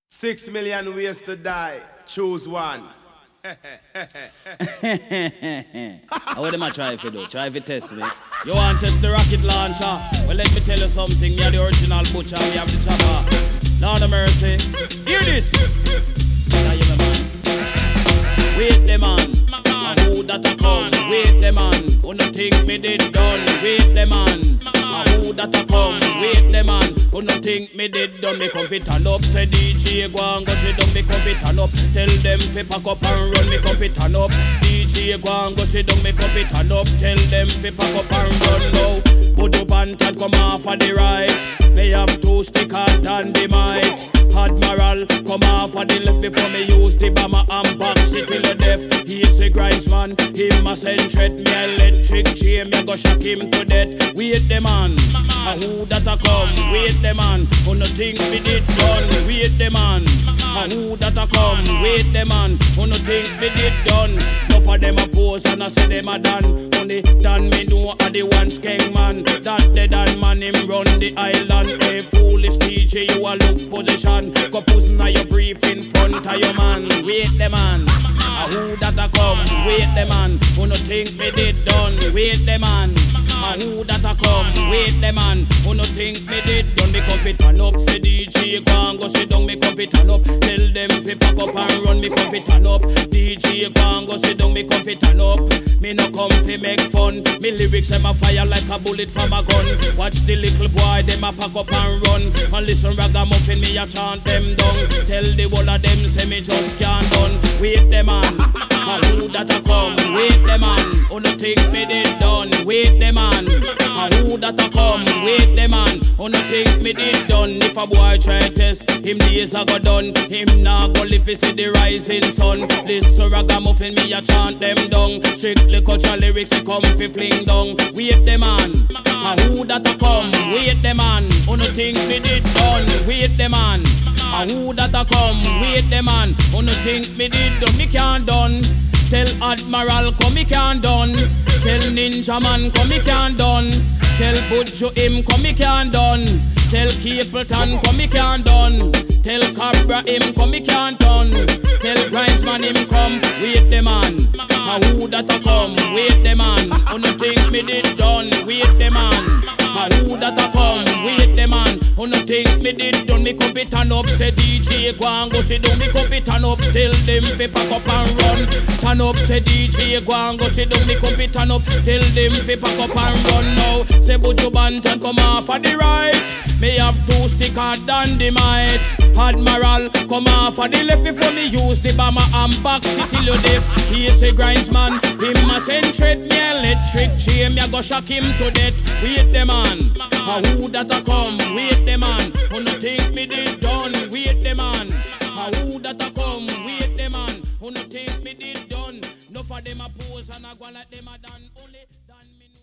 6 million ways to die. Choose one. How would them a try if you do? Try if you test me. You want to test the rocket launcher? Well, let me tell you something. Me are the original butcher. We have the chopper. Lord of mercy. Hear this. Now you man. Wait the man. Who that a come? Wait the man. Who no think me did done? Wait the man. Who that a come? Wait the man. Who no think me did done? Me come fit turn up. Say DJ go and go sit down. Me come fit turn up. Tell them fi pack up and run. Me come fit turn up. DJ go and go sit down. Me come fit turn up. Tell them fi pack up and run now. Put up and come off of the right. Me have 2 stickers and the mic. Admiral, come off of the left before me use the bomber and box it till the death. He's a grindsman, him a send threat. Me electric chain, me go shock him to death. Wait the man, who that a come? Wait the man, who no think me did done? Wait the man, who that a come? Wait the man, who no think me did done? No for them a pose and I say them a done. Only done me know a the one skeng man. That the done man him run the island. Hey foolish DJ, you a look position. Go pussy now your brief in front of your man. Wait the man, who that a come? Wait the man, who no think me did done? Wait the man, who that a come? Wait the man, who no think me did done? Me come fit turn up, say DJ go and go sit down. Me come fit turn up, tell them fi pack up and run. Me come fit turn up, DJ go and go sit down. Me come fit turn up, me no come fi make fun. Me lyrics them a fire like a bullet from a gun. Watch the little boy them a pack up and run. And listen ragamuffin me a chant them down. Tell the whole of them say me just can't done. Wait the man, who that a come? Wait the man, who no think me did done? Wait the man, who that a come? Wait the man, who no think me did done? If a boy try test, him days a go done. Him nah go live fi see the rising sun. This ragamuffin me a chant them down. Strictly culture lyrics he come fi fling down. Wait the man, who that a come? Wait the man, who no think me did done? Wait the man, who that a come? Wait the man, who no think me did done? Me can't done. Tell Admiral come me can't done. Tell Ninja Man come me can't done. Tell Buju him come me can't done. Tell Capleton come me can't done. Tell Cabra him come me can't done. Tell Grindsman him come. Wait the man, who that a come? Wait the man, who no think me did done? Wait the man, who that a come? Wait the man, who no think me did done? Me come fit turn up, say DJ go and go sit down. Me come fit turn up, tell them fi pack up and run. Turn up, say DJ go and go sit down. Me come fit turn up, tell them fi pack up and run now. Say Buju Banton come off of the right. Me have 2 stickers and the might. Admiral come off of the left before me use the bomber and box it till you deaf. He's a grindsman, him a send threat. Me electric chain, me a go shock him to death. Wait the man, who that a come? Wait the man, who no think me did done? Wait the man, who that a come? Wait the man, who no think me did done? No for them a pose and a go like them a done. Only done me.